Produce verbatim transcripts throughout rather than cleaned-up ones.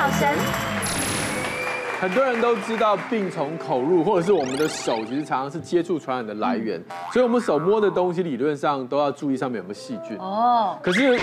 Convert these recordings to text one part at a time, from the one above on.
神。 很多人都知道病从口入，或者是我们的手其实常常是接触传染的来源，所以我们手摸的东西理论上都要注意上面有没有细菌。哦。可是，呃，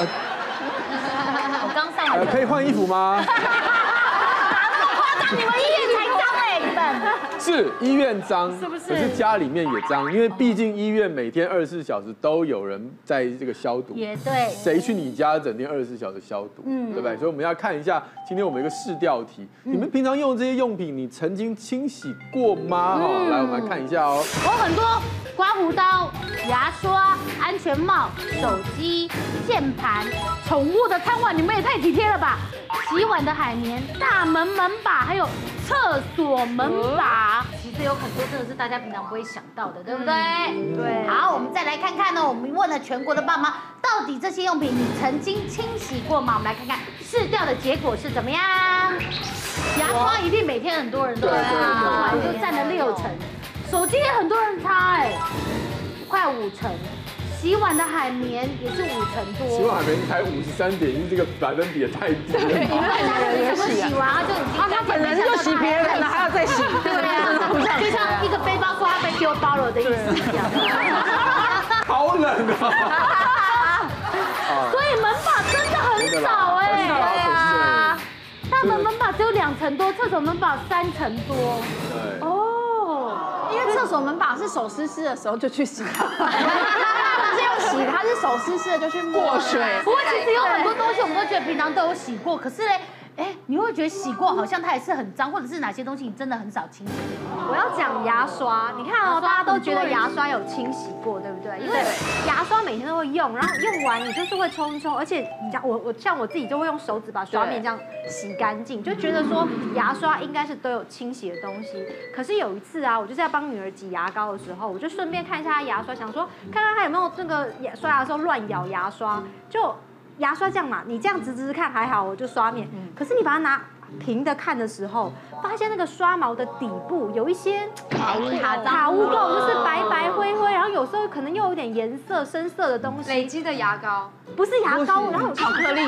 我刚上完。 呃，可以换衣服吗？ 夸张，你们医院才脏哎，你们。 是医院脏， 是不是？ 可是家里面也脏，因为毕竟医院每天二十四小时都有人在这个消毒。 也对。 谁去你家整天二十四小时消毒？嗯，对不对？所以我们要看一下，今天我们有一个试调题，你们平常用这些用品，你曾经清洗过吗？哦，来，我们来看一下哦。 我很多刮胡刀、牙刷、安全帽、手机、键盘、宠物的餐碗，你们也太体贴了吧！洗碗的海绵、大门门把，还有厕所门把，其实有很多真的是大家平常不会想到的，对不对？对。好，我们再来看看呢，我们问了全国的爸妈，到底这些用品你曾经清洗过吗？我们来看看试调的结果是怎么样。牙刷一定每天很多人都擦，就占了六成。手机也很多人擦，哎，快五成。洗碗的海绵也是五成多， 洗碗海绵才五十三点一，这个百分比也太低了。 因为他人怎么洗完他就已经， 他本人就洗别人了，还要再洗， 对啊，就像一个背包说他被丢包了的意思一样。 好冷啊！ 所以门把真的很少哎，对啊，大门门把只有两成多，厕所门把三成多。对。哦， 因为厕所门把是手湿湿的时候就去洗它。是要洗，它是手湿湿的就去过水。 不过其实有很多东西我们都觉得平常都有洗过，可是嘞，哎，你会觉得洗过好像它也是很脏，或者是哪些东西你真的很少清洗？ 我要讲牙刷，你看哦，大家都觉得牙刷有清洗过，对不对？因为牙刷每天都会用，然后用完你就是会冲一冲，而且你讲我我像我自己就会用手指把刷面这样洗干净，就觉得说牙刷应该是都有清洗的东西。可是有一次啊，我就是要帮女儿挤牙膏的时候，我就顺便看一下她牙刷，想说看看她有没有那个刷牙的时候乱咬牙刷，就牙刷这样嘛，你这样直直看还好，我就刷面。可是你把它拿平的看的时候，发现那个刷毛的底部有一些卡卡污垢，就是白白灰灰，然后有时候可能又有点颜色深色的东西。 累积的牙膏不是牙膏，然后有巧克力，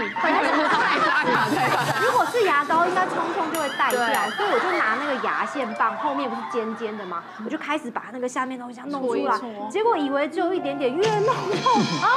如果是牙膏，应该冲冲就会带掉，所以我就拿那个牙线棒，后面不是尖尖的吗？我就开始把那个下面东西弄出来，结果以为只有一点点，越弄痛啊！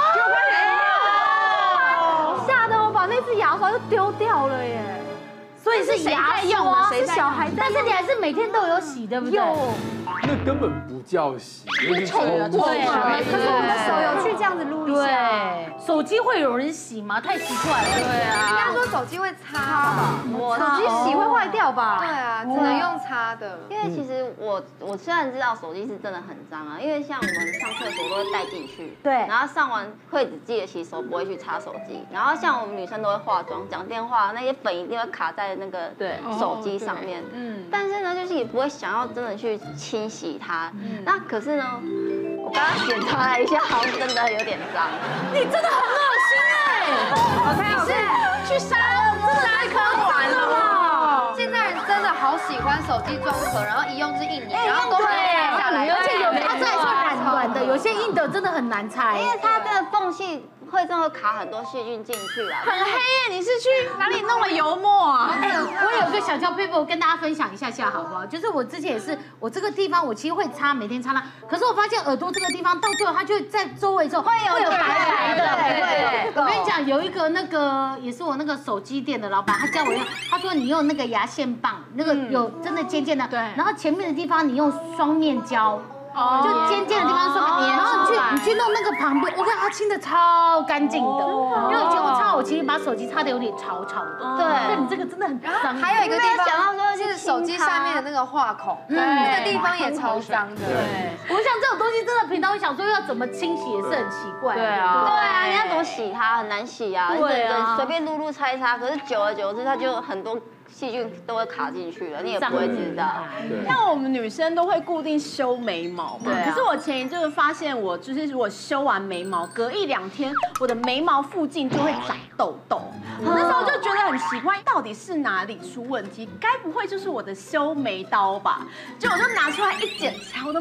吓得我把那支牙刷就丢掉了耶。所以是牙刷，是小孩， 但是你还是每天都有洗，对不对？ 有， 那根本不叫洗，那是臭的，对啊。可是我的手有去这样子撸一下。 对，手机会有人洗吗？太奇怪了。 对啊，应该说手机会擦吧， 我手机洗会坏掉吧？ 对啊，只能用擦的。 因为其实我我虽然知道手机是真的很脏啊，因为像我们上厕所都会带进去， 对， 然后上完会只记得洗手，不会去擦手机。然后像我们女生都会化妆、讲电话，那些粉一定会卡在那个手机上面。嗯，但是呢，就是也不会想要真的去清洗它。那可是呢，我刚刚检查了一下，好像真的有点脏。 你真的很恶心哎！ 你是去沙真的太科幻了吧？现在人真的好喜欢手机装壳，然后一用就是一年，然后都会拆下来， 而且有它这还算软软的，有些硬的真的很难拆， 因为它这个缝隙会真的卡很多细菌进去啊。 很黑耶！你是去哪里弄了油墨啊？ 我有一个小小 paper， 我跟大家分享一下下好不好？就是我之前也是，我这个地方我其实会擦，每天擦它，可是我发现耳朵这个地方到最后它就在周围之后会有会有白白的。对，我跟你讲，有一个那个也是我那个手机店的老板，他教我用，他说你用那个牙线棒，那个有真的尖尖的，对，然后前面的地方你用双面胶。哦，就尖尖的地方双面，然后你去你去弄那个旁边，我看它清的超干净的，因为以前我擦我其实把手机擦的有点潮潮的，对，但你这个真的很脏。 还有一个地方想到说就是手机下面的那个画孔，那个地方也超脏的。 对，我想这种东西真的平常会想说要怎么清洗也是很奇怪。 对啊，对啊，你要怎么洗它很难洗啊， 对啊， 随便撸撸擦一擦，可是久而久之它就很多细菌都会卡进去了，你也不会知道。 像我们女生都会固定修眉毛嘛，可是我前一阵发现，我就是如果修完眉毛，隔一两天，我的眉毛附近就会长痘痘。我那时候就觉得很奇怪，到底是哪里出问题？该不会就是我的修眉刀吧？就我就拿出来一检查，我的妈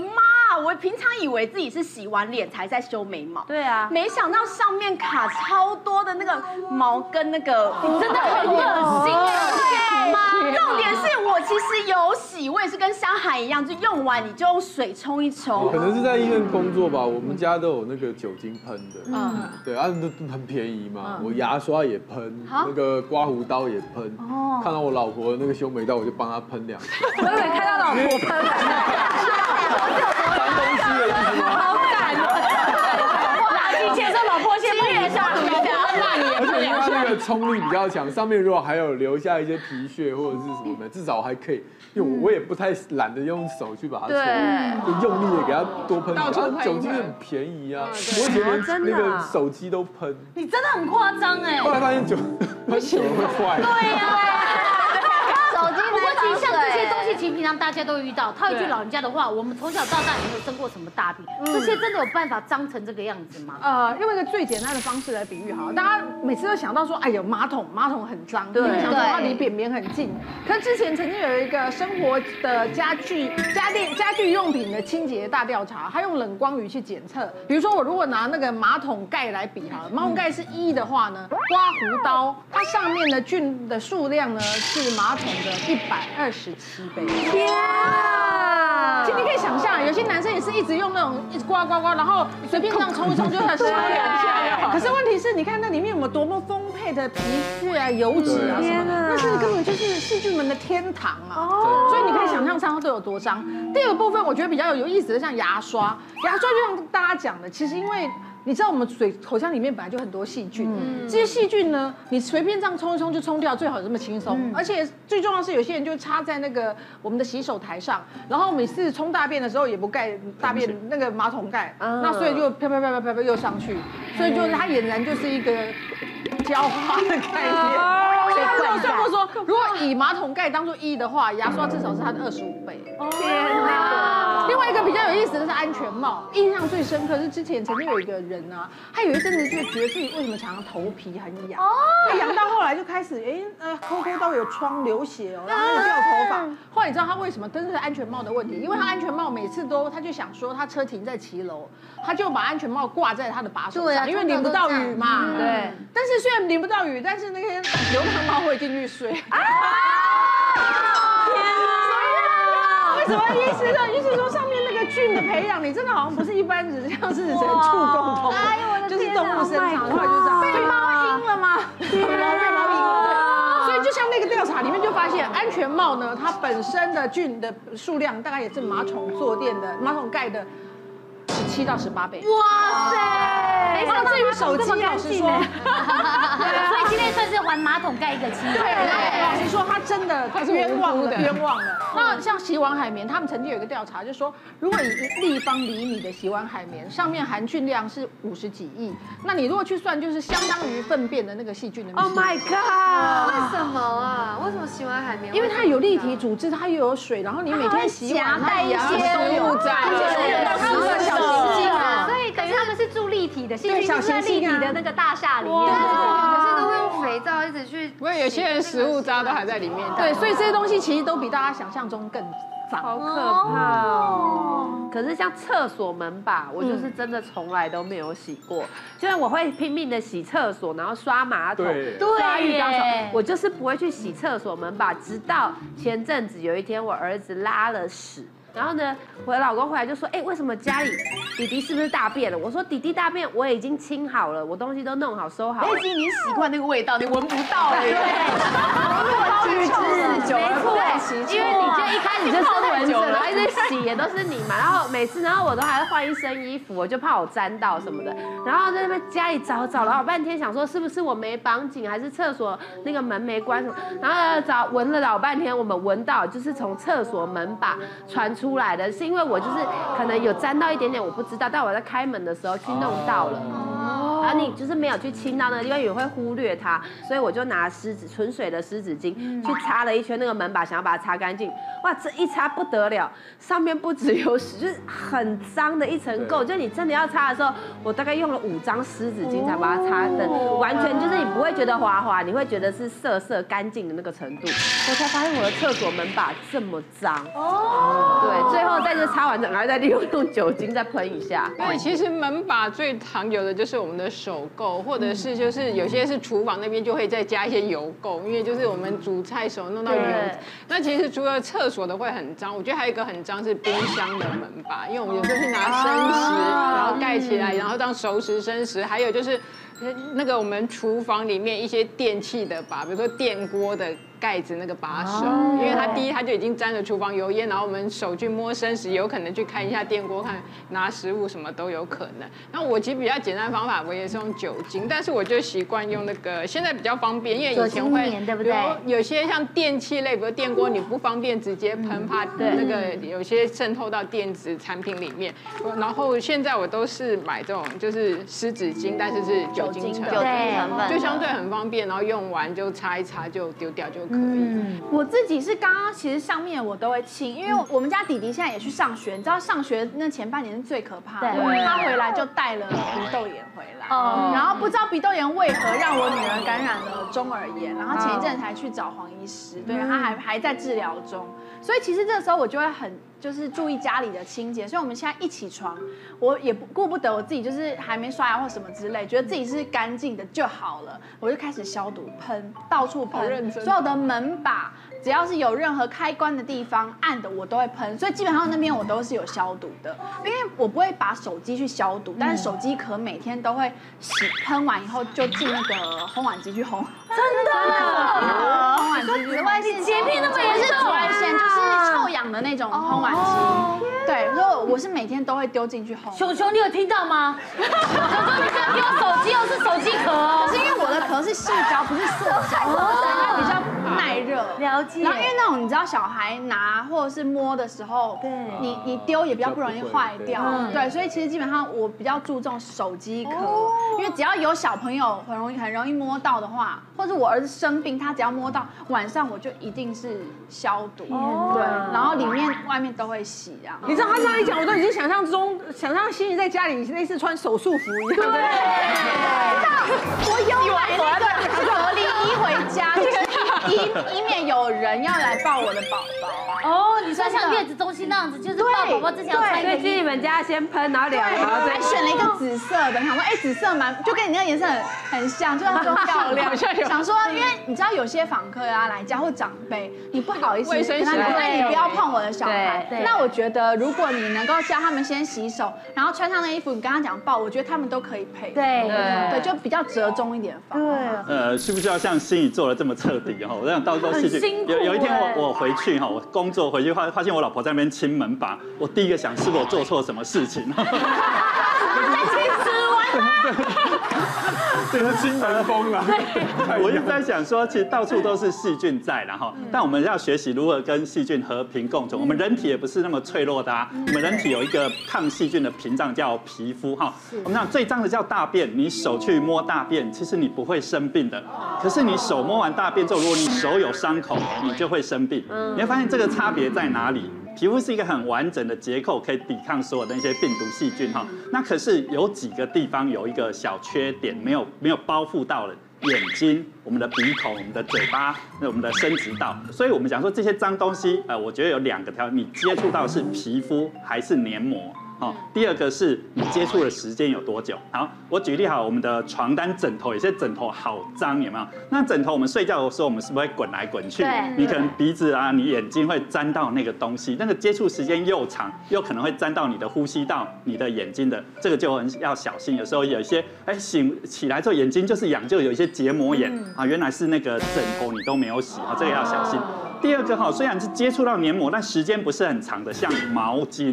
我平常以为自己是洗完脸才在修眉毛， 对啊， 没想到上面卡超多的那个毛跟那个， 真的很恶心哎！ 重点是我其实有洗，我也是跟香涵一样，就用完你就用水冲一冲。 可能是在医院工作吧，我们家都有那个酒精喷的，嗯，对，啊，都很便宜嘛。我牙刷也喷，那个刮胡刀也喷。哦，看到我老婆那个修眉刀，我就帮她喷两次。 我以为看到老婆喷了， 脏东西的意思吗？ 好感人。拿进去说老婆先喷一下，老婆骂你也而且喷两下。 它那个冲力比较强，上面如果还有留下一些皮屑或者是什么的，至少还可以。因为我也不太懒得用手去把它冲，就用力的给它多喷。啊，酒精很便宜啊，我以前连那个手机都喷。 你真的很夸张哎！ 后来发现酒喷久了会坏。 对呀。 手机不过其实像这些东西，其实平常大家都会遇到。套一句老人家的话，我们从小到大也没有生过什么大病，这些真的有办法脏成这个样子吗？ 呃，用一个最简单的方式来比喻好了，大家每次都想到说，哎呦，马桶马桶很脏，对，想说它离便便很近。可是之前曾经有一个生活的家具、家电、家具用品的清洁大调查，他用冷光仪去检测。比如说，我如果拿那个马桶盖来比好了，马桶盖是一的话呢，刮胡刀它上面的菌的数量呢是马桶的一百二十七倍。天啊！其实你可以想象，有些男生也是一直用那种一直刮刮刮，然后随便这样冲一冲就很刷两下。可是问题是，你看那里面有没有多么丰沛的皮屑啊、油脂啊什么，那是根本就是细菌们的天堂啊！所以你可以想象它都有多脏。第二个部分，我觉得比较有意思的，像牙刷，牙刷就像大家讲的，其实因为。你知道我们水口腔里面本来就很多细菌，这些细菌呢，你随便这样冲一冲就冲掉，最好这么轻松。而且最重要的是，有些人就插在那个我们的洗手台上，然后每次冲大便的时候也不盖大便那个马桶盖，那所以就飘飘飘飘飘飘又上去，所以就是它俨然就是一个浇花的概念。所以他们有算过说，如果以马桶盖当做一的话，牙刷至少是它的二十五倍。天哪！另外一个比较有意思的是安全帽，印象最深刻是之前曾经有一个人啊，他有一阵子就觉得自己为什么常常头皮很痒，他痒到后来就开始哎呃抠抠到有疮流血哦，然后掉头发。后来你知道他为什么？真的是安全帽的问题，因为他安全帽每次都他就想说他车停在骑楼，他就把安全帽挂在他的把手上，因为淋不到雨嘛。对。但是虽然淋不到雨，但是那些流浪猫会进去睡。啊！为什么医师呢？医师说上面那个菌的培养，你真的好像不是一般只像是人畜共通，就是动物生长的话就是这样。被猫阴了吗？被猫阴了。所以就像那个调查里面就发现，安全帽呢，它本身的菌的数量大概也是马桶坐垫的马桶盖的十七到十八倍。哇塞！那至于手机，老实说， 所以今天算是还马桶盖一个机会。 对，老实说，他真的他是冤枉了，冤枉了。那像洗碗海绵，他们曾经有一个调查，就说如果以立方厘米的洗碗海绵，上面含菌量是五十几亿，那你如果去算，就是相当于粪便的那个细菌的密度。 Oh my god！ 为什么啊？为什么洗碗海绵？ 因为它有立体组织，它又有水，然后你每天洗碗带一些食物在， 它们的小行星啊， 所以等于他们是住立体的，细菌就在立体的那个大厦里面。 可是都会用肥皂一直去， 不过有些人食物渣都还在里面。 对，所以这些东西其实都比大家想象中更脏， 好可怕哦！可是像厕所门把，我就是真的从来都没有洗过。就是我会拼命的洗厕所，然后刷马桶、刷浴缸，我就是不会去洗厕所门把。直到前阵子有一天，我儿子拉了屎。 然后呢，我的老公回来就说：“哎，为什么家里弟弟是不是大便了？”我说：“弟弟大便我已经清好了，我东西都弄好收好了。” 已经已经习惯那个味道，你闻不到了。 对，没错，因为你就一开始就是闻着，然后一直洗也都是你嘛。然后每次，然后我都还要换一身衣服，我就怕我沾到什么的。然后在那边家里找找了好半天，想说是不是我没绑紧，还是厕所那个门没关什么。然后找闻了老半天，我们闻到就是从厕所门把传出。 出来的是因为我就是可能有沾到一点点，我不知道，但我在开门的时候去弄到了。啊， 然后你就是没有去清到那个地方，也会忽略它，所以我就拿湿纸纯水的湿纸巾去擦了一圈那个门把，想要把它擦干净。哇，这一擦不得了，上面不只有屎，就是很脏的一层垢。就你真的要擦的时候，我大概用了五张湿纸巾才把它擦的，完全就是你不会觉得滑滑，你会觉得是色色干净的那个程度。我才发现我的厕所门把这么脏。哦，对，最后再就擦完整，然后再利用用酒精再喷一下。 因为其实门把最常有的就是我们的手垢，或者是就是有些是厨房那边就会再加一些油垢，因为就是我们煮菜手弄到油。那其实除了厕所的会很脏，我觉得还有一个很脏是冰箱的门把，因为我们有时候是拿生食，然后盖起来，然后当熟食、生食，还有就是那个我们厨房里面一些电器的把，比如说电锅的盖子那个把手，因为它第一它就已经沾了厨房油烟，然后我们手去摸生食，有可能去看一下电锅，看拿食物什么都有可能。那我其实比较简单的方法，我也是用酒精，但是我就习惯用那个，现在比较方便，因为以前会对不对？ 有有些像电器类，比如电锅，你不方便直接喷，怕那个有些渗透到电子产品里面。然后现在我都是买这种就是湿纸巾，但是是酒精成分， 酒精成分就相对很方便，然后用完就擦一擦就丢掉就可以。 嗯，我自己是刚刚其实上面我都会清，因为我们家弟弟现在也去上学，你知道上学那前半年是最可怕的，他回来就带了鼻窦炎回来，然后不知道鼻窦炎为何让我女儿感染了中耳炎，然后前一阵才去找黄医师，对，他还还在治疗中，所以其实这个时候我就会很就是注意家里的清洁，所以我们现在一起床，我也不顾不得我自己就是还没刷牙或什么之类，觉得自己是干净的就好了，我就开始消毒喷，到处喷，所有的门把只要是有任何开关的地方暗的我都会喷，所以基本上那边我都是有消毒的，因为我不会把手机去消毒，但是手机壳每天都会洗，喷完以后就进那个烘碗机去烘， 真的， 烘碗机紫外线洁癖那么严重， 不是紫外线就是臭氧的那种烘碗机，对，所以我是每天都会丢进去烘。 熊熊，你有听到吗？熊熊，你不要丢手机哦，是手机壳哦， 可是因为我的壳是塑胶，不是塑胶，它比较耐热。 了解。 然后因为那种你知道小孩拿或者是摸的时候，对，你你丢也比较不容易坏掉，对，所以其实基本上我比较注重手机壳，因为只要有小朋友很容易很容易摸到的话，或者我儿子生病，他只要摸到，晚上我就一定是消毒，对，然后里面外面都会洗啊。 你知道他这样一讲，我都已经想象中想象欣怡在家里类似穿手术服一样。对， 我有买那个隔离衣回家，以以免有人要来抱我的宝宝。 哦，你说像月子中心那样子，就是抱宝宝之前要穿一个衣服。 所以去你们家先喷，然后量，然后还选了一个紫色的，想说哎，紫色蛮就跟你那个颜色很很像，就那种漂亮。想说，因为你知道有些访客啊来家或长辈，你不好意思跟他讲，那你不要碰我的小孩。那我觉得如果你能够教他们先洗手，然后穿上那衣服，你跟他讲抱，我觉得他们都可以配。 对对，就比较折中一点方法。 呃，需不需要像欣怡做的这么彻底哈？我想到时候细菌。有有一天我我回去哈，我工作回去发发现我老婆在那边清门把，我第一个想是我做错什么事情。 在清吃完了。 这是清门风啊！ 我一直在想说，其实到处都是细菌在，然后，但我们要学习如何跟细菌和平共存。我们人体也不是那么脆弱的啊，我们人体有一个抗细菌的屏障叫皮肤哈。我们讲最脏的叫大便，你手去摸大便，其实你不会生病的。可是你手摸完大便之后，如果你手有伤口，你就会生病。你会发现这个差别在哪里？皮肤是一个很完整的结构，可以抵抗所有的那些病毒细菌哈。那可是有几个地方有一个小缺点，没有没有包覆到了。眼睛、我们的鼻孔、我们的嘴巴、那我们的生殖道，所以我们讲说这些脏东西，呃，我觉得有两个条，你接触到是皮肤还是黏膜。哦，第二个是你接触的时间有多久？好，我举例好，我们的床单、枕头，有些枕头好脏，有没有？那枕头我们睡觉的时候，我们是不是会滚来滚去？你可能鼻子啊，你眼睛会沾到那个东西，那个接触时间又长，又可能会沾到你的呼吸道、你的眼睛的，这个就很要小心。有时候有一些，哎，醒起来之后眼睛就是痒，就有一些结膜炎啊，原来是那个枕头你都没有洗啊，这个要小心。第二个哈，虽然是接触到黏膜，但时间不是很长的，像毛巾。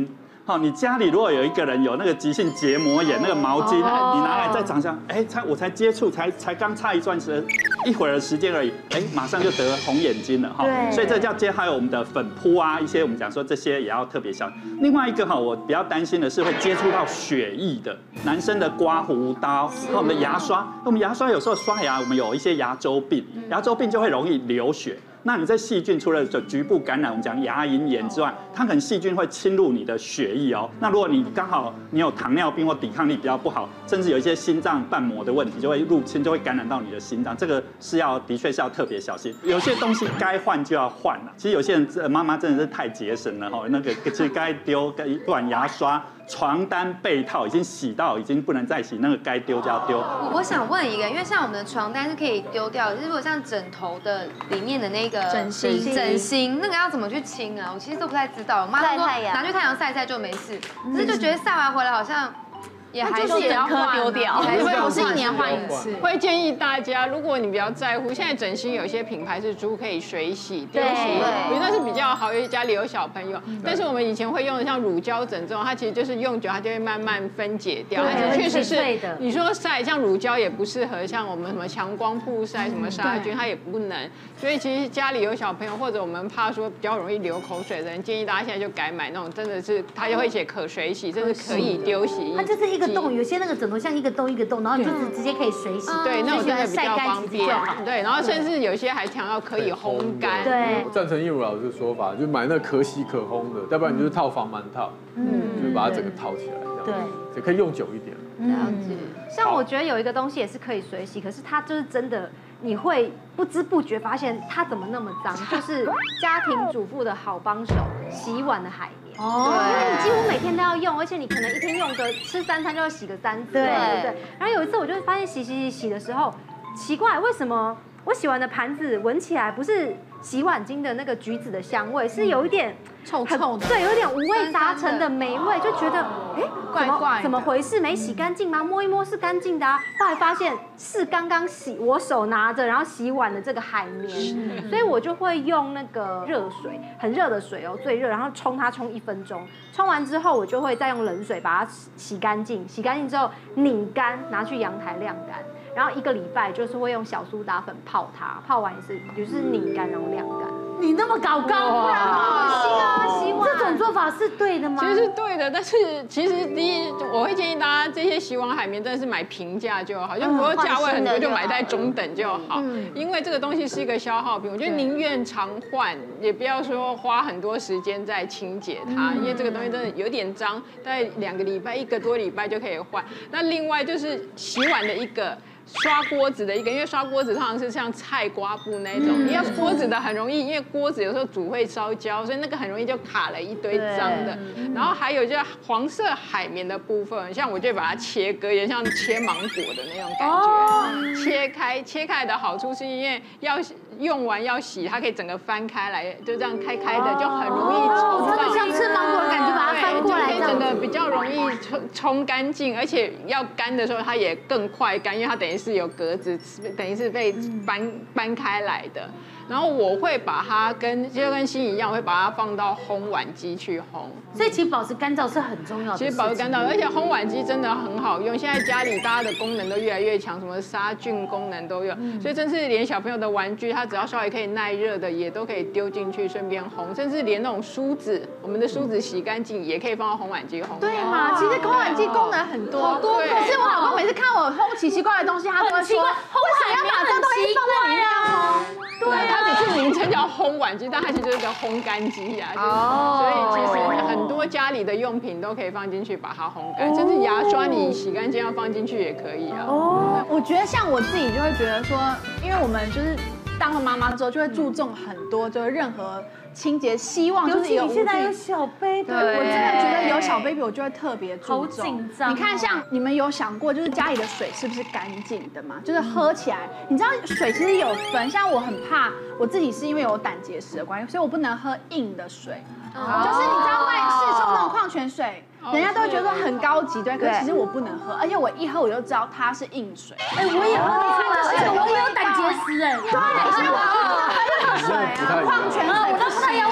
好，你家里如果有一个人有那个急性结膜炎，那个毛巾，你拿来再长上，哎，才我才接触，才才刚擦一段时间，一会儿的时间而已，哎，马上就得红眼睛了哈。所以这叫接，还有我们的粉扑啊，一些我们讲说这些也要特别小心。另外一个哈，我比较担心的是会接触到血液的，男生的刮胡刀，和我们的牙刷，我们牙刷有时候刷牙，我们有一些牙周病，牙周病就会容易流血。那你这细菌除了局部感染，我们讲牙龈炎之外，它可能细菌会侵入你的血液哦。那如果你刚好你有糖尿病或抵抗力比较不好，甚至有一些心脏瓣膜的问题，就会入侵，就会感染到你的心脏。这个是要的确是要特别小心。有些东西该换就要换了。其实有些人妈妈真的是太节省了哈，那个其实该丢，不管牙刷。床单、被套已经洗到，已经不能再洗，那个该丢就要丢。 我想问一个，因为像我们的床单是可以丢掉的，如果像枕头的里面的那个枕芯， 枕芯那个要怎么去清啊？我其实都不太知道。我妈说拿去太阳晒晒就没事，可是就觉得晒完回来好像。也还是也要换丢掉， 我是一年换一次。 会建议大家，如果你比较在乎，现在枕芯有些品牌是猪可以水洗、丢洗，我觉得是比较好，因为家里有小朋友。但是我们以前会用的像乳胶枕这种，它其实就是用久，它就会慢慢分解掉。它确实是，你说晒像乳胶也不适合，像我们什么强光曝晒、什么杀菌，它也不能。所以其实家里有小朋友，或者我们怕说比较容易流口水的人，建议大家现在就改买那种真的是，它就会写可水洗，甚至可以丢洗衣机。 它就是一个洞，有些那个枕头像一个洞一个洞，然后你就直接可以水洗。 对，那种真的比较方便。对，然后甚至有些还强调可以烘干。 对， 我赞成叶如老师的说法，就买那可洗可烘的，要不然你就是套防螨套，嗯，就把它整个套起来，这样对，也可以用久一点。 了解。像我觉得有一个东西也是可以水洗，可是它就是真的。你会不知不觉发现它怎么那么脏，就是家庭主妇的好帮手——洗碗的海绵。哦，因为你几乎每天都要用，而且你可能一天用个吃三餐就要洗个三次，对不对？然后有一次我就发现洗洗洗洗的时候，奇怪，为什么我洗完的盘子闻起来不是洗碗巾的那个橘子的香味，是有一点臭臭的， 对，有点五味杂陈的霉味，就觉得哎， 怪怪， 怎么回事？没洗干净吗？摸一摸是干净的啊。后来发现是刚刚洗，我手拿着然后洗碗的这个海绵，所以我就会用那个热水，很热的水哦，最热，然后冲它冲一分钟，冲完之后我就会再用冷水把它洗干净，洗干净之后拧干，拿去阳台晾干。然后一个礼拜就是会用小苏打粉泡它，泡完也是就是拧干然后晾干。 你那么搞刚，不然好恶心啊！洗碗这种做法是对的吗？ 其实是对的，但是其实第一，我会建议大家这些洗碗海绵真的是买平价就好，就不过价位很多就买在中等就好，因为这个东西是一个消耗品，我觉得宁愿常换，也不要说花很多时间在清洁它，因为这个东西真的有点脏，大概两个礼拜、一个多礼拜就可以换。那另外就是洗碗的一个。刷锅子的一个，因为刷锅子通常是像菜瓜布那种，你要锅子的很容易，因为锅子有时候煮会烧焦，所以那个很容易就卡了一堆脏的。然后还有就是黄色海绵的部分，像我就把它切割，也像切芒果的那种感觉，切开切开的好处是因为要用完要洗，它可以整个翻开来，就这样开开的，就很容易冲到。 真的像吃芒果的感觉，把它翻过来， 就可以整个比较容易冲冲干净，而且要干的时候它也更快干，因为它等于是有格子，等于是被搬搬开来的。然后我会把它跟就跟心一样，我会把它放到烘碗机去烘。 所以其实保持干燥是很重要的。 其实保持干燥，而且烘碗机真的很好用。现在家里大家的功能都越来越强，什么杀菌功能都有，嗯、所以真是连小朋友的玩具，它只要稍微可以耐热的，也都可以丢进去顺便烘。甚至连那种梳子，我们的梳子洗干净也可以放到烘碗机烘。 对嘛？其实烘碗机功能很多，好多。可是我老公每次看我烘奇奇怪怪的东西，他都会说：为什么要把这东西放在里面烘？ 对，它只是名称叫烘碗机，但它其实就是个烘干机呀。哦。所以其实很多家里的用品都可以放进去把它烘干，甚至牙刷你洗干净要放进去也可以啊。 哦。我觉得像我自己就会觉得说，因为我们就是当了妈妈之后，就会注重很多，就是任何清洁，希望就是有。 尤其你现在有小 baby， 我真的觉得有小 baby， 我就会特别注重。 好紧张。 你看，像你们有想过，就是家里的水是不是干净的嘛？就是喝起来，你知道水其实有分，像我很怕，我自己是因为有胆结石的关系，所以我不能喝硬的水。就是你知道外市售那种矿泉水。人家都会觉得说很高级，对，可是其实我不能喝，而且我一喝我就知道它是硬水。 哎，我也喝出来，而且我也有胆结石哎。 对，所以我喝水啊，矿泉水。 我都不太一样，为什么？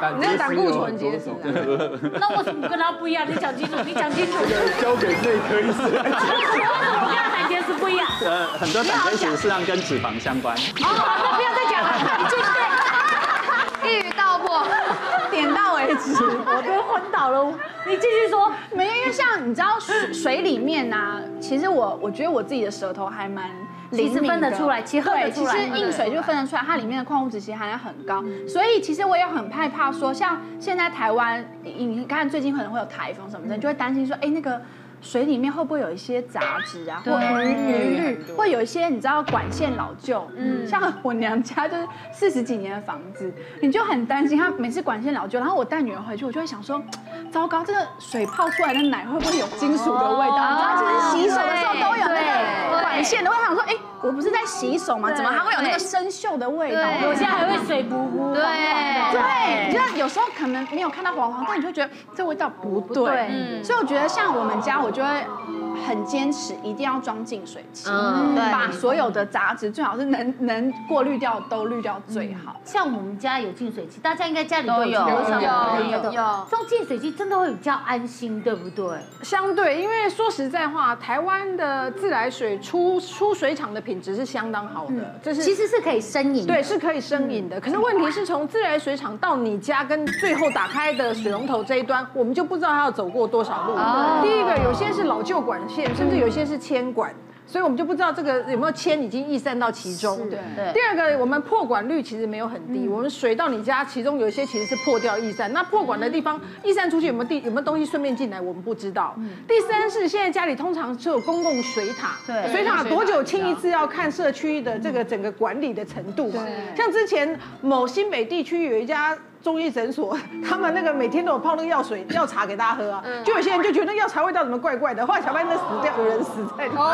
胆那个胆固醇结结石。 那为什么跟他不一样？你讲清楚，你讲清楚。 交给内科医师来讲。 为什么跟胆结石不一样？ 呃，很多胆结石实际上跟脂肪相关。 哦，那不要再讲了，你继续。 一语道破， 点到为止， 我都昏倒了。你继续说。 没有，因为像你知道水水里面啊，其实我我觉得我自己的舌头还蛮灵敏的， 其实分得出来，其实喝得对，其出来。 实硬水就分得出来，它里面的矿物质其实含量很高，所以其实我也很害怕说，像现在台湾，你你看最近可能会有台风什么的，你就会担心说，哎那个。水里面会不会有一些杂质啊，或鱼鱼绿，会有一些你知道管线老旧，嗯，像我娘家就是四十几年的房子，你就很担心，她每次管线老旧，然后我带女儿回去，我就会想说，糟糕，这个水泡出来的奶会不会有金属的味道？你知道，其实洗手的时候都有那个管线的，我想说，哎，我不是在洗手吗？怎么还会有那个生锈的味道？ 有些还会水糊糊。 对对，你就有时候可能没有看到黄黄，但你就觉得这味道不对，嗯，所以我觉得像我们家，我就会很坚持，一定要装净水器，嗯，把所有的杂质最好是能能过滤掉都滤掉最好。 像我们家有净水器，大家应该家里都有， 有有有。 装净水器真的会比较安心，对不对？ 相对，因为说实在话，台湾的自来水出出水厂的品质是相当好的，这是其实是可以生饮， 对，是可以生饮的。可是问题是从自来水厂到你家跟最后打开的水龙头这一端，我们就不知道它要走过多少路。第一个，有些是老旧管线，甚至有些是铅管。所以我们就不知道这个有没有铅已经溢散到其中。对。第二个，我们破管率其实没有很低，我们水到你家，其中有一些其实是破掉溢散。那破管的地方溢散出去有没有地有没有东西顺便进来，我们不知道。第三是现在家里通常是有公共水塔，对，水塔多久清一次要看社区的这个整个管理的程度嘛。像之前某新北地区有一家中医诊所，他们那个每天都有泡那个药水药茶给大家喝啊，就有些人就觉得那药茶味道怎么怪怪的，后来才发现那死掉，有人死在里面。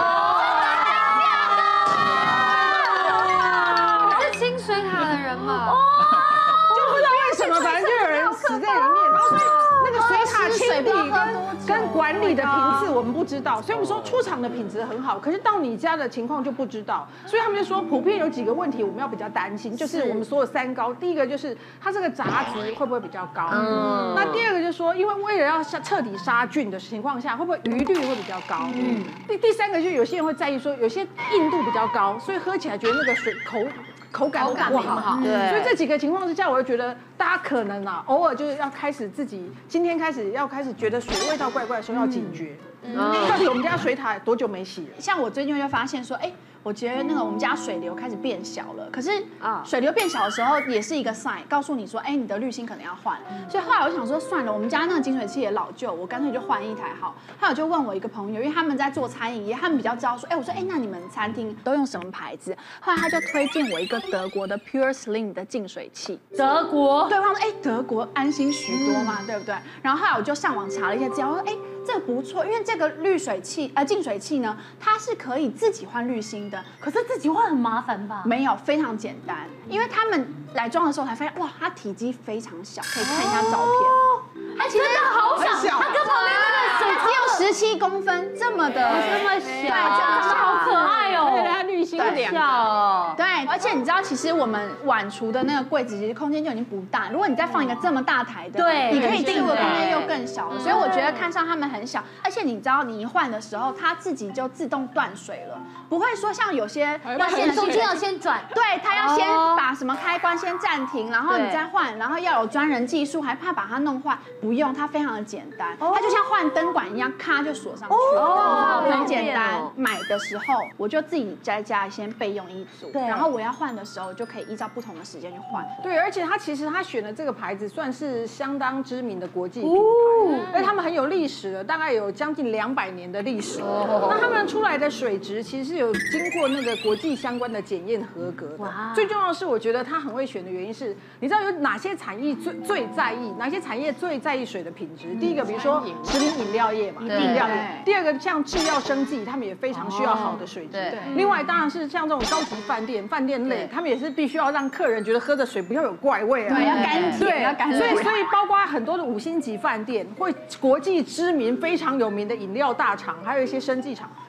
是清水塔的人嘛？ 就不知道为什么，反正就有人死在里面，然后所以那个水塔清理跟跟管理的频次我们不知道，所以我们说出厂的品质很好，可是到你家的情况就不知道，所以他们就说普遍有几个问题我们要比较担心，就是我们说的三高，第一个就是它这个杂质会不会比较高，嗯，那第二个就是说，因为为了要彻底杀菌的情况下，会不会余氯会比较高，嗯，第第三个就是有些人会在意说，有些硬度比较高，所以喝起来觉得那个水口。口感不好，对，所以这几个情况之下，我就觉得大家可能啊，偶尔就是要开始自己，今天开始要开始觉得水味道怪怪的时候要警觉。嗯，到底我们家水塔多久没洗了？ 像我最近就发现说，哎，我觉得那个我们家水流开始变小了。可是啊，水流变小的时候也是一个 sign， 告诉你说，哎，你的滤芯可能要换。所以后来我就想说，算了，我们家那个净水器也老旧，我干脆就换一台好。后来我就问我一个朋友，因为他们在做餐饮业，他们比较知道说，哎，我说，哎，那你们餐厅都用什么牌子？后来他就推荐我一个德国的 Pure Slim 的净水器。 德国？ 对，我说，哎，德国安心许多嘛，对不对？然后后来我就上网查了一些资料，我说，哎。这个不错，因为这个滤水器呃净水器呢，它是可以自己换滤芯的， 可是自己换很麻烦吧？ 没有，非常简单。因为他们来装的时候才发现，哇，它体积非常小，可以看一下照片。 它其实好小，它跟旁边那个水只有十七公分，这么的这么小，对，长得好可爱哦。 对，它滤芯两小哦。 对，而且你知道，其实我们碗橱的那个柜子其实空间就已经不大，如果你再放一个这么大台的， 对， 你可以定的空间又更小了。所以我觉得看上他们很小，而且你知道，你一换的时候，它自己就自动断水了，不会说像有些要先中间要先转， 对，它要先把什么开关先暂停，然后你再换，然后要有专人技术，还怕把它弄坏，不用，它非常的简单，它就像换灯管一样，咔就锁上去，哦，很简单。买的时候我就自己在家先备用一组，然后我要换的时候就可以依照不同的时间去换。 对，而且它其实它选的这个牌子算是相当知名的国际品牌，而且他们很有历史的，大概有将近两百年的历史。那他们出来的水质其实是有经过那个国际相关的检验合格的。最重要的是，我觉得他很会选的原因是，你知道有哪些产业最最在意，哪些产业最在意水的品质？第一个，比如说食品饮料业嘛，饮料业。第二个，像制药生技，他们也非常需要好的水质。另外，当然是像这种高级饭店、饭店类，他们也是必须要让客人觉得喝的水不要有怪味啊， 对，要干净，要干净。 所以，所以包括很多的五星级饭店，或国际知名、非常有名的饮料大厂，还有一些生技厂，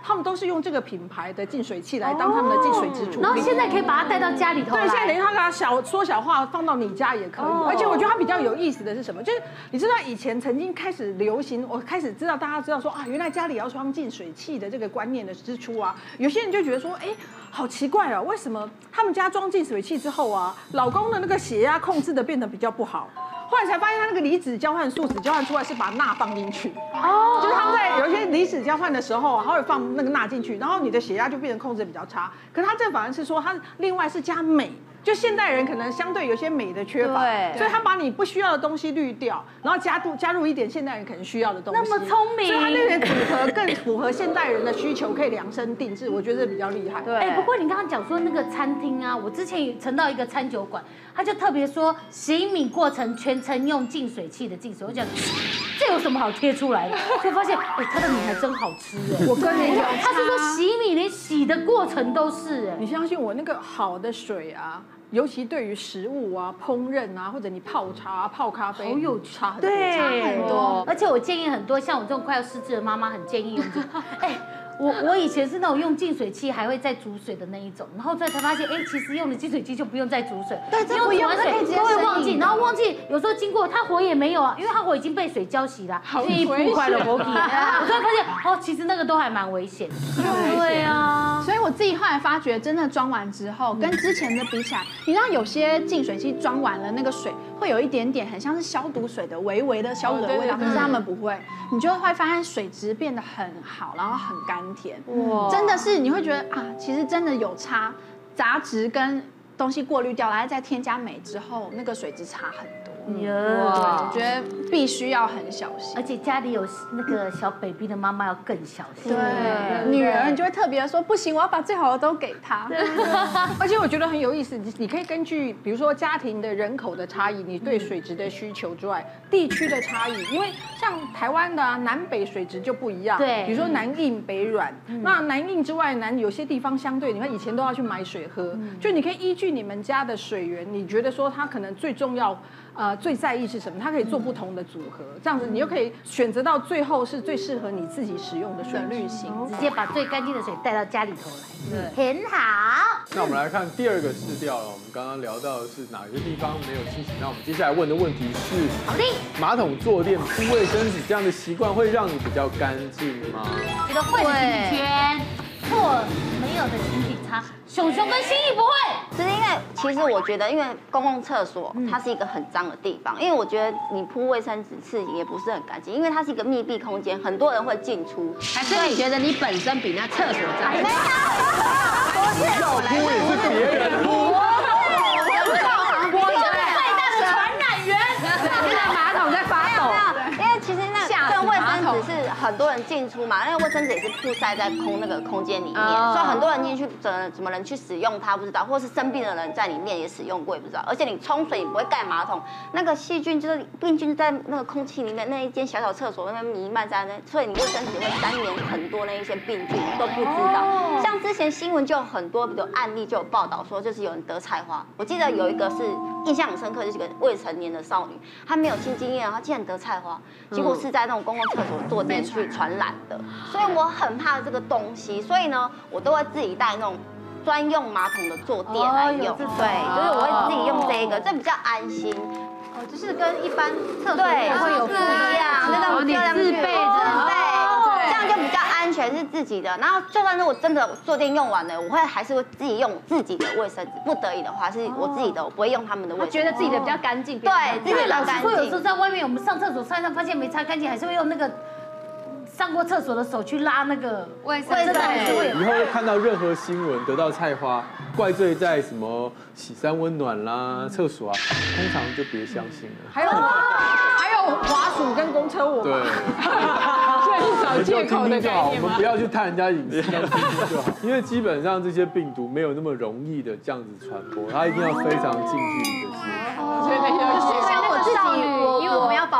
他们都是用这个品牌的净水器来当他们的净水支柱。 然后现在可以把它带到家里头来。 对，现在等于它给它小缩小化，放到你家也可以。而且我觉得它比较有意思的是什么？就是你知道以前曾经开始流行，我开始知道大家知道说啊，原来家里要装净水器的这个观念的之初啊，有些人就觉得说，哎，好奇怪哦，为什么他们家装净水器之后啊，老公的那个血压控制的变得比较不好？后来才发现，他那个离子交换、素子交换出来是把钠放进去，哦，就是他们在有一些离子交换的时候啊，他会放那个钠进去，然后你的血压就变成控制比较差。可是他这反而是说，他另外是加镁。就现代人可能相对有些镁的缺乏，所以他把你不需要的东西滤掉，然后加入加入一点现代人可能需要的东西。 那么聪明， 所以他那个组合更符合现代人的需求，可以量身定制，我觉得比较厉害。 对，哎，不过你刚刚讲说那个餐厅啊，我之前有曾到一个餐酒馆，他就特别说洗米过程全程用净水器的净水，我讲这有什么好贴出来的？就发现哎，他的米还真好吃哎。 我跟你讲， 他是说洗米连洗的过程都是哎， 你相信我那个好的水啊。尤其对于食物啊、烹饪啊，或者你泡茶、泡咖啡， 好有差很多， 对， 差很多。 而且我建议很多像我这种快要失智的妈妈，很建议用这个。哎，我我以前是那种用净水器还会再煮水的那一种，然后最后才发现，哎，其实用了净水器就不用再煮水， 对，这不用水都会忘记，然后忘记有时候经过它火也没有啊，因为它火已经被水浇熄了，所以破坏了火体。我突然发现，哦，其实那个都还蛮危险的。对啊， 所以我自己后来发觉，真的装完之后，跟之前的比起来，你知道有些净水器装完了，那个水会有一点点很像是消毒水的微微的消毒的味道，可是他们不会，你就会发现水质变得很好，然后很甘甜。哇，真的是你会觉得啊，其实真的有差，杂质跟东西过滤掉，然后再添加镁之后，那个水质差很多。哇，我觉得必须要很小心， 而且家里有那个小 baby 的妈妈要更小心。 对，女儿你就会特别说，不行，我要把最好的都给她。 而且我觉得很有意思，你你可以根据比如说家庭的人口的差异，你对水质的需求之外，地区的差异，因为像台湾的啊，南北水质就不一样。 对， 比如说南硬北软，那南硬之外，南有些地方相对，你看以前都要去买水喝，就你可以依据你们家的水源，你觉得说它可能最重要。呃，最在意是什么？它可以做不同的组合，这样子你就可以选择到最后是最适合你自己使用的水滤型， 直接把最干净的水带到家里头来，很好。 那我们来看第二个试调了。我们刚刚聊到的是哪些地方没有清洗？那我们接下来问的问题是： 好的，马桶坐垫铺卫生纸这样的习惯会让你比较干净吗？ 觉得会的请举圈，错没有的请举叉。熊熊跟心意不会， 只是因为其实我觉得，因为公共厕所它是一个很脏的地方，因为我觉得你铺卫生纸次也不是很干净，因为它是一个密闭空间，很多人会进出。 还是你觉得你本身比那厕所脏？ 没有，不是要铺也是别人铺。 我就是最大的传染源。 现在马桶在发抖。 因为其实那跟卫生纸是很多人进出嘛，那个卫生纸也是铺塞在空那个空间里面，所以很多人进去怎怎么人去使用它不知道，或是生病的人在里面也使用过也不知道。而且你冲水你不会盖马桶，那个细菌就是病菌在那个空气里面，那一间小小厕所那边弥漫在那，所以你卫生纸会沾黏很多那一些病菌都不知道。像之前新闻就有很多有案例就有报道说，就是有人得菜花，我记得有一个是印象很深刻，就是一个未成年的少女，她没有性经验，她竟然得菜花，结果是在那种公共厕所坐垫去传染的，所以我很怕这个东西，所以呢，我都会自己带那种专用马桶的坐垫来用，对，就是我会自己用这个，这比较安心。 哦，就是跟一般厕所对会有不一样，那种你自备的， 对，这样就比较安全，是自己的。然后就算是我真的坐垫用完了，我会还是会自己用自己的卫生纸，不得已的话是我自己的，我不会用他们的卫生纸。 觉得自己的比较干净， 对，自己的干净。 会有时候在外面我们上厕所擦上发现没擦干净，还是会用那个上过厕所的手去拉那个卫生纸，还是会有。 以后看到任何新闻得到菜花，怪罪在什么洗三温暖啦、厕所啊，通常就别相信了。 还有还有滑鼠跟公车我。 对， 所以是找借口的概念吗？ 我们不要去探人家隐私，听听就好。因为基本上这些病毒没有那么容易的这样子传播，它一定要非常近距离的接触。 所以那些像我自己，我因为我们要保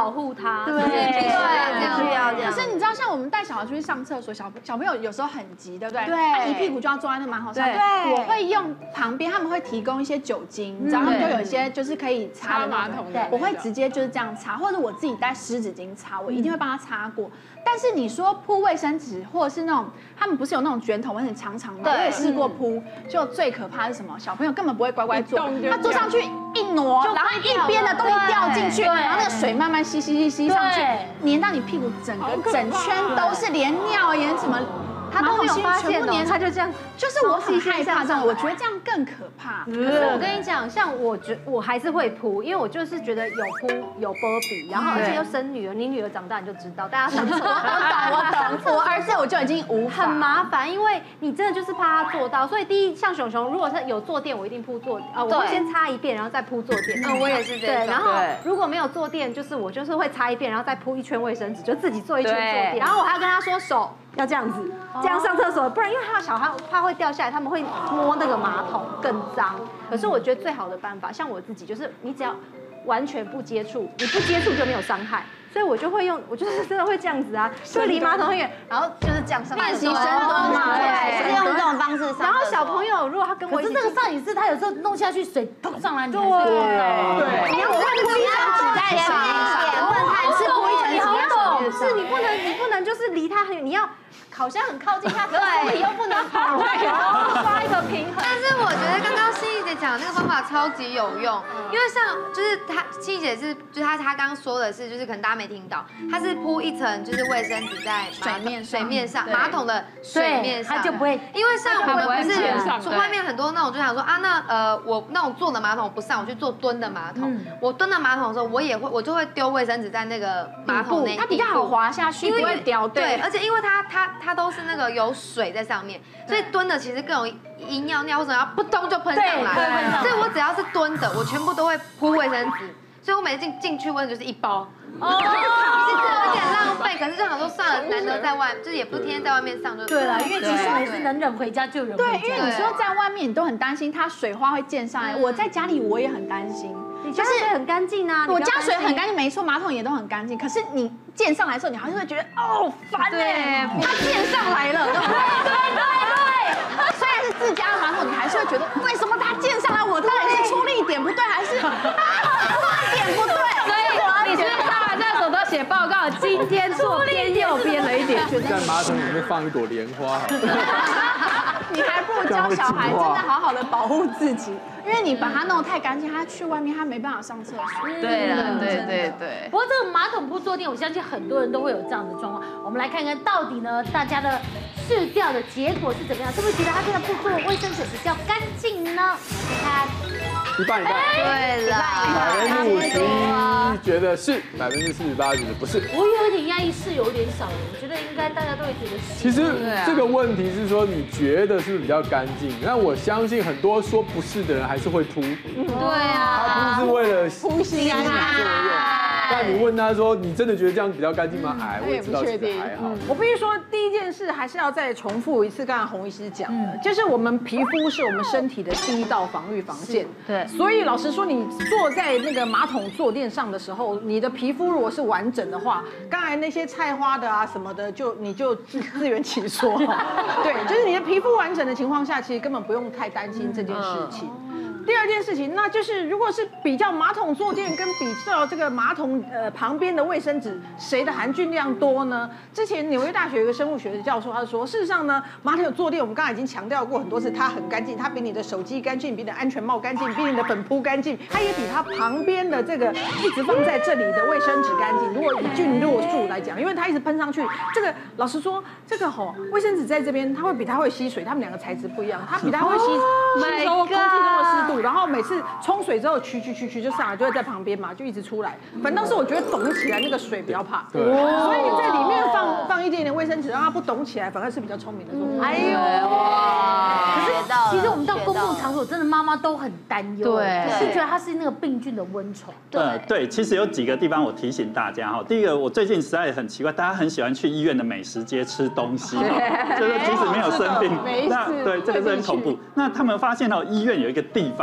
保护它。 对对，这样需要这样。 可是你知道，像我们带小孩出去上厕所，小小朋友有时候很急，对不对？ 对他一屁股就要坐在那个马桶上。 对我会用旁边他们会提供一些酒精，你知道他们就有一些就是可以擦擦马桶的， 我会直接就是这样擦，或者我自己带湿纸巾擦，我一定会帮他擦过。但是你说铺卫生纸，或者是那种他们不是有那种卷筒，很长长的，我也试过铺，就最可怕是什么？小朋友根本不会乖乖坐，他坐上去一挪，然后一边的东西掉进去，然后那个水慢慢吸吸吸吸上去，粘到你屁股整个整圈都是，连尿连什么。 他都没有发现哦，他就这样， 就是我很害怕这样，我觉得这样更可怕。 可是我跟你讲，像我觉我还是会铺，因为我就是觉得有铺有波比，然后而且又生女儿，你女儿长大你就知道，大家上厕所， 我懂，我儿子我就已经无法， 很麻烦，因为你真的就是怕他做到，所以第一像熊熊，如果是有坐垫，我一定铺坐啊，我会先擦一遍，然后再铺坐垫。 嗯，我也是这样。 对，然后如果没有坐垫，就是我就是会擦一遍，然后再铺一圈卫生纸，就自己做一圈坐垫，然后我还要跟他说手。要这样子，这样上厕所，不然因为他的小孩怕会掉下来，他们会摸那个马桶更脏。可是我觉得最好的办法，像我自己，就是你只要完全不接触，你不接触就没有伤害。所以我就会用，我就是真的会这样子啊，就离马桶很远，然后就是这样上。 练习深蹲嘛， 对，是用这种方式上。 然后小朋友如果他跟我，可是那个上瘾是他有时候弄下去水砰上来，你还是对啊， 你要铺一层纸在上面， 问他是铺一层，你好懂，是你不能你不能就是离他很远，你要。好像很靠近他，对，你又不能跑，然后抓一个平衡。 但是我觉得刚刚心怡姐讲的那个方法超级有用，因为像就是她心怡姐是，就是她她刚刚说的是，就是可能大家没听到，她是铺一层就是卫生纸在水面水面上，马桶的水面上， 它就不会， 因为像我们不是外面很多那种就想说啊，那呃我那种坐的马桶不上，我去坐蹲的马桶，我蹲的马桶的时候，我也会我就会丢卫生纸在那个马桶内， 它比较好滑下去， 因为不会掉。 对，而且因为它它它都是那个有水在上面，所以蹲的其实更容易一尿尿或者要扑通就喷上来，所以我只要是蹲的，我全部都会铺卫生纸，所以我每次进进去卫生纸就是一包。哦，其实有点浪费，可是就想说算了，难得在外，就是也不天天在外面上就对了，因为其实我是能忍回家就忍回家。 对，因为你说在外面你都很担心它水花会溅上来，我在家里我也很担心。 你家水很干净啊， 我家水很干净，没错，马桶也都很干净。可是你溅上来的时候，你还是会觉得哦烦哎，它溅上来了，对对对对。虽然是自家的马桶，你还是会觉得为什么它溅上来？我到底是出力点不对，还是啊点不对？ 所以你是上完厕所都写报告，今天错偏右边了一点， 在马桶里面放一朵莲花， 你还不如教小孩真的好好的保护自己，因为你把它弄得太干净，他去外面他没办法上厕所。 对了，对对对。 不过这个马桶铺坐垫，我相信很多人都会有这样的状况。我们来看看到底呢，大家的试调的结果是怎么样？是不是觉得他真的铺做卫生纸比较干净呢？来看。 一半一半， 对了， 百分之五十一觉得是，百分之四十八觉得不是。 我有一点压抑，是有点少，我觉得应该大家都会觉得是。 其实这个问题是说，你觉得是不是比较干净？那我相信很多说不是的人还是会铺。 对啊， 他铺是为了呼吸啊。 那你问他说，你真的觉得这样比较干净吗？哎，我也知道其实还好。 我必须说，第一件事还是要再重复一次，刚才洪医师讲的，就是我们皮肤是我们身体的第一道防御防线。对。所以老实说，你坐在那个马桶坐垫上的时候，你的皮肤如果是完整的话，刚才那些菜花的啊什么的，就你就自自圆其说。对，就是你的皮肤完整的情况下，其实根本不用太担心这件事情。第二件事情，那就是如果是比较马桶坐垫跟比较这个马桶呃旁边的卫生纸，谁的含菌量多呢？之前纽约大学有一个生物学的教授，他说，事实上呢，马桶坐垫我们刚才已经强调过很多次，它很干净，它比你的手机干净，比你的安全帽干净，比你的粉扑干净，它也比它旁边的这个一直放在这里的卫生纸干净。如果以菌落数来讲，因为它一直喷上去，这个老实说，这个吼卫生纸在这边，它会比它会吸水，它们两个材质不一样，它比它会吸吸收空气中的湿度。然后每次冲水之后，驱驱驱驱就上来，就会在旁边嘛，就一直出来。反倒是我觉得懂起来那个水比较怕，对，所以你在里面放放一点点卫生纸，让它不懂起来，反而是比较聪明的做法。哎呦， 可是其实我们到公共场所，真的妈妈都很担忧，对，是觉得它是那个病菌的温床。 对对，其实有几个地方我提醒大家哈。第一个，我最近实在很奇怪，大家很喜欢去医院的美食街吃东西，就是即使没有生病，那对这个是很恐怖。那他们发现哦，医院有一个地方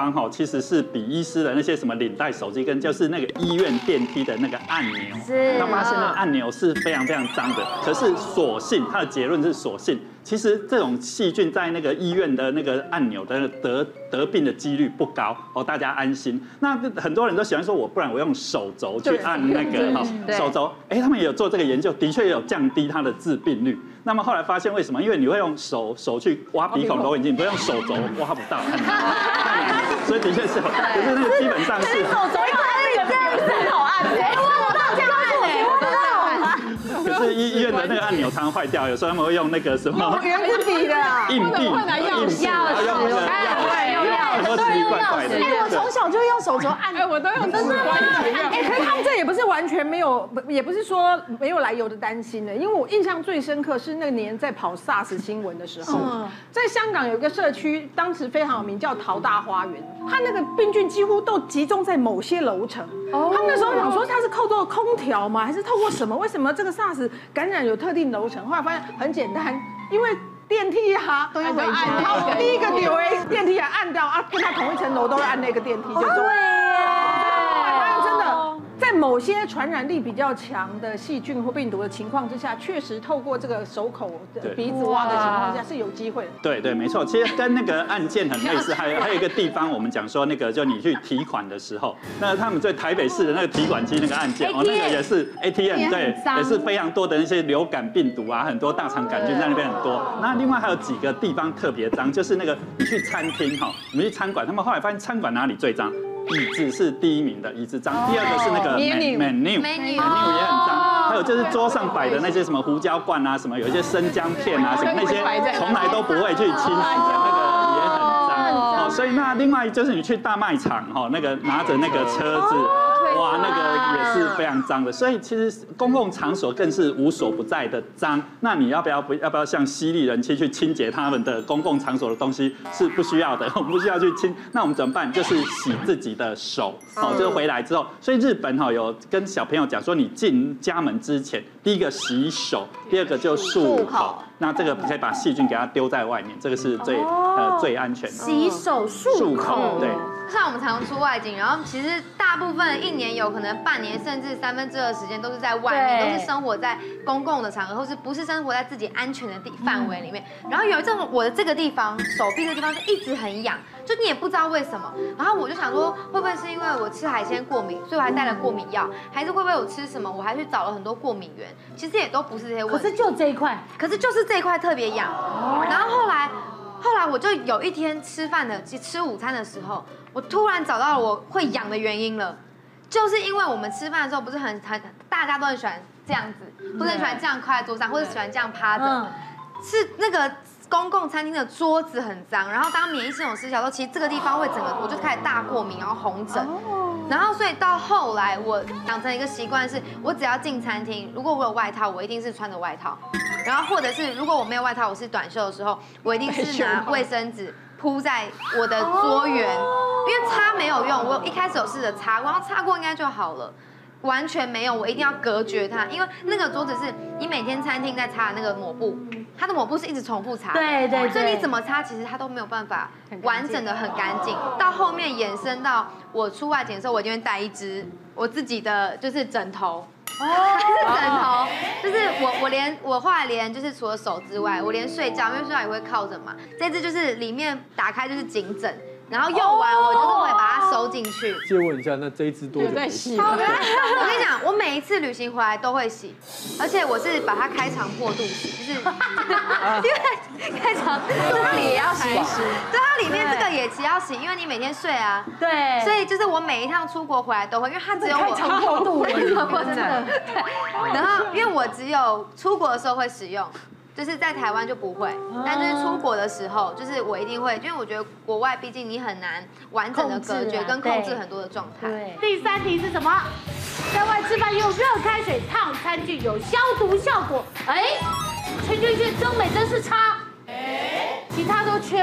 方哈，其实是比医师的那些什么领带手机跟就是那个医院电梯的那个按钮，他发现那个按钮是非常非常脏的。可是所幸他的结论是所幸，其实这种细菌在那个医院的那个按钮的得得病的几率不高哦，大家安心。那很多人都喜欢说我不然我用手肘去按那个哈手肘，哎，他们也有做这个研究，的确也有降低它的致病率。那么后来发现为什么？因为你会用手手去挖鼻孔揉眼睛，你不用手肘挖不到，所以的确是，可是那个基本上是手肘一按那个这样子很好按，谁问我到这样按嘞？我不知道。 可是医医院的那个按钮常常坏掉，有时候他们会用那个什么圆珠笔的硬币、硬币，要用很多奇奇怪怪的。 哎，我从小就用手肘按， 哎，我都用指关节。 哎，可是他们这也不是完全没有，也不是说没有来由的担心的，因为我印象最深刻是那个年在跑 SARS 新闻的时候，在香港有一个社区，当时非常有名，叫淘大花园，它那个病菌几乎都集中在某些楼层。他们那时候想说它是透过空调吗，还是透过什么？为什么这个 SARS 感染有特定楼层？后来发现很简单，因为电梯啊都要回家，然后第一个丢哎电梯也按掉啊，跟他同一层楼都会按那个电梯，就对耶，真的。在某些传染力比较强的细菌或病毒的情况之下，确实透过这个手口、鼻子挖的情况下是有机会的。 对对，没错，其实跟那个案件很类似。还有还有一个地方，我们讲说那个，就你去提款的时候，那他们在台北市的那个提款机那个案件，哦，那个也是 A T M， 对，也是非常多的那些流感病毒啊，很多大肠杆菌在那边很多。那另外还有几个地方特别脏，就是那个你去餐厅哈，我们去餐馆，他们后来发现餐馆哪里最脏？椅子是第一名的，椅子脏。第二个是那个 menu，menu 也很脏。还有就是桌上摆的那些什么胡椒罐啊，什么有一些生姜片啊，什么那些从来都不会去清洗的那个也很脏。哦，所以那另外就是你去大卖场哈，那个拿着那个车子。哇，那个也是非常脏的，所以其实公共场所更是无所不在的脏。那你要不要不要不要像犀利人妻去清洁他们的公共场所的东西是不需要的，我们不需要去清。那我们怎么办？就是洗自己的手，哦，就是回来之后，所以日本哈有跟小朋友讲说，你进家门之前，第一个洗手，第二个就漱口。那这个可以把细菌给它丢在外面，这个是最呃最安全的。 洗手漱口， 对。 像我们常出外景，然后其实大部分一年有可能半年甚至三分之二时间都是在外面，都是生活在公共的场合，或是不是生活在自己安全的地范围里面。然后有一阵我的这个地方，手臂这个地方就一直很痒，就你也不知道为什么。然后我就想说，会不会是因为我吃海鲜过敏，所以我还带了过敏药，还是会不会我吃什么，我还去找了很多过敏源，其实也都不是这些问题。 可是就这一块， 可是就是这一块特别痒。然后后来。后来我就有一天吃饭的吃午餐的时候，我突然找到了我会痒的原因了，就是因为我们吃饭的时候不是很很大家都很喜欢这样子，或者很喜欢这样靠在桌上，或者喜欢这样趴着，是那个公共餐厅的桌子很脏，然后当免疫系统失调的时候，其实这个地方会整个我就开始大过敏，然后红疹。然后，所以到后来，我养成一个习惯是，我只要进餐厅，如果我有外套，我一定是穿着外套。然后，或者是如果我没有外套，我是短袖的时候，我一定是拿卫生纸铺在我的桌缘，因为擦没有用。我一开始有试着擦，然后擦过应该就好了。完全没有，我一定要隔绝它，因为那个桌子是你每天餐厅在擦的那个抹布，它的抹布是一直重复擦， 对对， 所以你怎么擦，其实它都没有办法完整的很干净。到后面衍生到我出外景的时候，我一定会带一支我自己的就是枕头。哦，是枕头，就是我我连我后来连就是除了手之外，我连睡觉，因为睡觉也会靠着嘛，这支就是里面打开就是颈枕。然后用完我就是会把它收进去。 借问一下，那这一支多久？ 在洗。 我跟你讲，我每一次旅行回来都会洗，而且我是把它开肠破肚洗，就是因为开肠这里也要洗，对，它里面这个也其实要洗，因为你每天睡啊。 对。 所以就是我每一趟出国回来都会，因为它只有我开肠破肚， 真的。然后因为我只有出国的时候会使用。就是在台湾就不会，但就是出国的时候，就是我一定会，因为我觉得国外毕竟你很难完整的隔绝跟控制很多的状态。 第三题是什么？在外吃饭用热开水烫餐具有消毒效果。哎，圈圈圈，中美真是差。哎，其他都圈。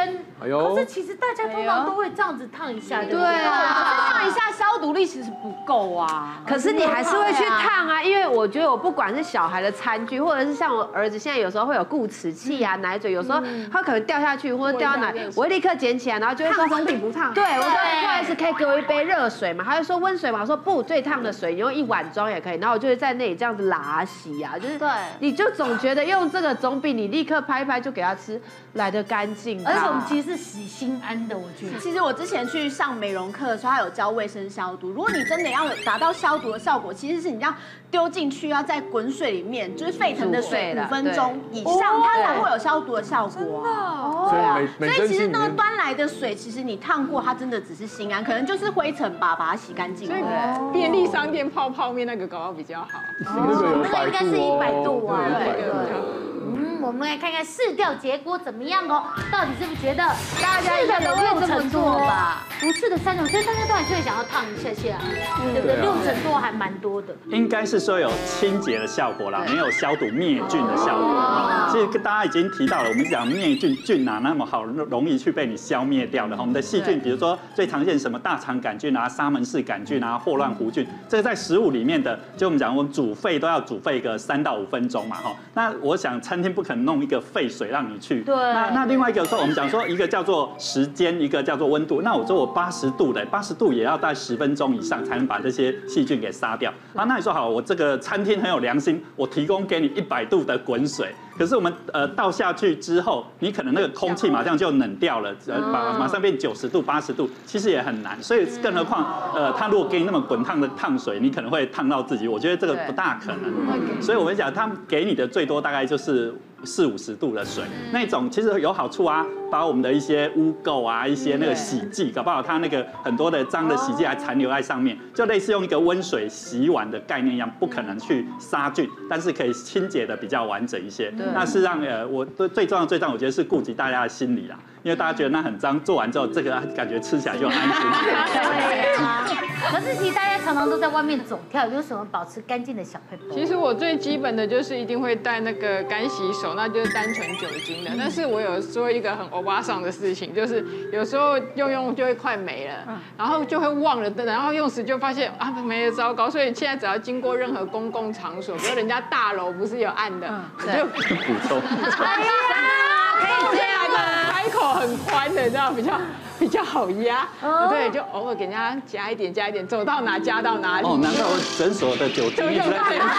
哎呦， 可是其实大家通常都会这样子烫一下，对不对？ 对啊， 烫一下消毒力其实不够啊。 可是你还是会去烫啊，因为我觉得我不管是小孩的餐具，或者是像我儿子现在有时候会有固齿器啊、奶嘴，有时候他可能掉下去或者掉到哪，我会立刻捡起来，然后就会说烫总比不烫。 对，我说不好意思，可以给我一杯热水嘛？他就说温水嘛，我说不，最烫的水，你用一碗装也可以。然后我就会在那里这样子拉洗啊，就是对，你就总觉得用这个总比你立刻拍一拍就给他吃来得干净。 而且我们其实是洗心安的，我觉得。 其实我之前去上美容课的时候，他有教卫生消毒。如果你真的要达到消毒的效果，其实是你这样丢进去，要在滚水里面，就是沸腾的水五分钟以上，它才会有消毒的效果。哦， 所以每所以其实那个端来的水，其实你烫过，它真的只是心安，可能就是灰尘吧，把它洗干净。 所以便利商店泡泡面那个搞到比较好。 那个有那个应该是一百度啊。 对。 嗯，我们来看看试调结果怎么样哦？到底是不是觉得大家一定都会这么做吧？ 不是的三种，所以大家都还是会想要烫一下下，对不对？六成多还蛮多的。 应该是说有清洁的效果啦，没有消毒灭菌的效果。其实大家已经提到了，我们讲灭菌菌哪那么好容易去被你消灭掉的？我们的细菌，比如说最常见什么大肠杆菌啊、沙门氏杆菌啊、霍乱弧菌，这个在食物里面的，就我们讲我们煮沸都要煮沸个三到五分钟嘛，哈。那我想餐厅不可能弄一个沸水让你去。 对。 那那另外一个说，我们讲说一个叫做时间，一个叫做温度。那我说我八十度的，八十度也要在十分钟以上才能把这些细菌给杀掉。啊，那你说好，我这个餐厅很有良心，我提供给你一百度的滚水。可是我们呃倒下去之后，你可能那个空气马上就冷掉了，呃马马上变九十度、八十度，其实也很难。所以更何况呃，他如果给你那么滚烫的烫水，你可能会烫到自己。我觉得这个不大可能。所以我们讲，他给你的最多大概就是四五十度的水，那种其实有好处啊，把我们的一些污垢啊、一些那个洗剂，搞不好它那个很多的脏的洗剂还残留在上面，就类似用一个温水洗碗的概念一样，不可能去杀菌，但是可以清洁的比较完整一些。那是让呃，我最最重要最重要，我觉得是顾及大家的心理啦，因为大家觉得那很脏，做完之后这个感觉吃起来就安心。 可是其实大家常常都在外面走跳，有什么保持干净的小配方？ 其实我最基本的就是一定会带那个干洗手，那就是单纯酒精的。但是我有说一个很欧巴桑的事情，就是有时候用用就会快没了，然后就会忘了，然后用时就发现啊没了，糟糕。所以现在只要经过任何公共场所，比如人家大楼不是有按的，我就补充。 哎呀，可以这样吗？开口很宽的，这样比较。比较好压，对，就偶尔给人家加一点，加一点，走到哪加到哪里。 哦，难怪我诊所的酒精一直在变少。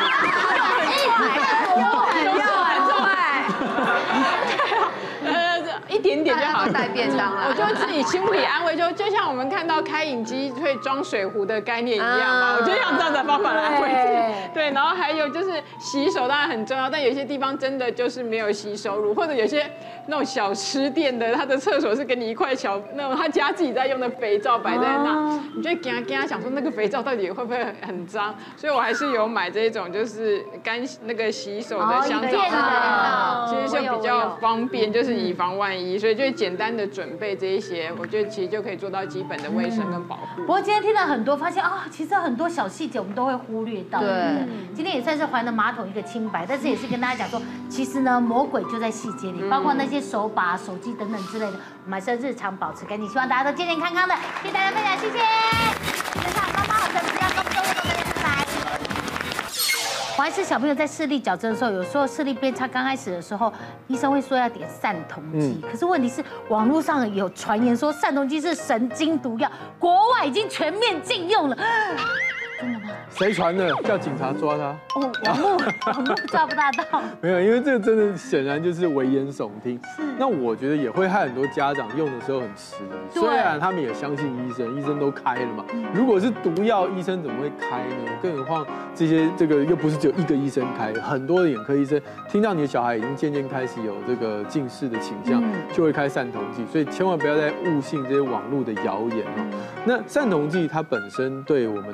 很要很快。呃，一点点就好， 带便当了。 我就自己心理安慰，就就像我们看到开饮机会装水壶的概念一样嘛，我就用这样的方法来安慰自己。对，然后还有就是洗手当然很重要，但有些地方真的就是没有洗手乳，或者有些那种小吃店的，他的厕所是给你一块小那种他家自己在用的肥皂摆在那，你就跟他跟他想说那个肥皂到底会不会很脏，所以我还是有买这种就是干那个洗手的香皂，其实就比较方便，就是以防万一，所以就简单的准备这一些，我觉得其实就可以做到基本的卫生跟保护。 不过今天听了很多，发现啊，其实很多小细节我们都会忽略到。对，今天也算是还了马桶一个清白，但是也是跟大家讲说，其实呢，魔鬼就在细节里，包括那些手把、手机等等之类的，我们还是要日常保持干净。希望大家都健健康康的，谢谢大家分享，谢谢。现场妈妈好像不要高不高，我们拜拜。我还是小朋友在视力矫正的时候，有时候视力变差，刚开始的时候，医生会说要点散瞳剂，可是问题是网络上有传言说散瞳剂是神经毒药，国外已经全面禁用了。真的吗？ 谁传的？叫警察抓他。 哦，网络网络抓不大到。 没有，因为这个真的显然就是危言耸听。那我觉得也会害很多家长用的时候很迟疑。虽然他们也相信医生，医生都开了嘛。如果是毒药，医生怎么会开呢？更何况这些这个又不是只有一个医生开，很多的眼科医生听到你的小孩已经渐渐开始有这个近视的倾向，就会开散瞳剂。所以千万不要再误信这些网络的谣言哦。那散瞳剂它本身对我们的近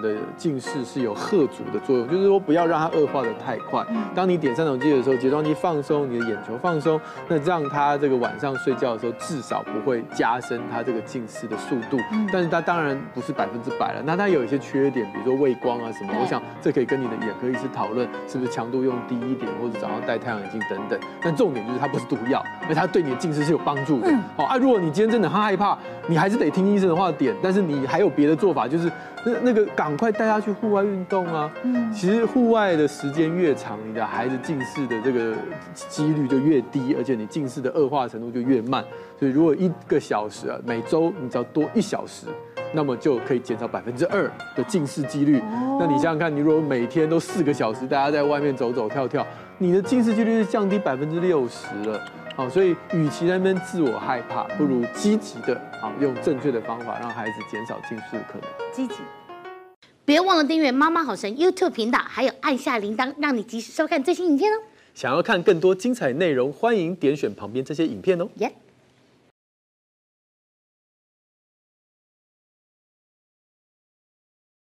近视是有吓阻的作用，就是说不要让它恶化的太快。当你点三种肌的时候，睫状肌放松，你的眼球放松，那让它这个晚上睡觉的时候至少不会加深它这个近视的速度。但是它当然不是百分之百了，那它有一些缺点，比如说畏光啊什么，我想这可以跟你的眼科医师讨论，是不是强度用低一点，或者早上戴太阳眼镜等等。但重点就是它不是毒药，而它对你的近视是有帮助的。好啊，如果你今天真的很害怕，你还是得听医生的话点，但是你还有别的做法，就是那那个赶快带他去户外运动啊。嗯，其实户外的时间越长，你的孩子近视的这个几率就越低，而且你近视的恶化程度就越慢。所以如果一个小时啊，每周你只要多一小时，那么就可以减少百分之二的近视几率。那你想想看，你如果每天都四个小时，大家在外面走走跳跳，你的近视几率是降低百分之六十了。好，所以与其在那边自我害怕，不如积极的啊，用正确的方法让孩子减少近视的可能。 积极。别忘了订阅妈妈好神 YouTube 频道，还有按下铃铛，让你及时收看最新影片哦。 想要看更多精彩内容，欢迎点选旁边这些影片哦。 耶、yeah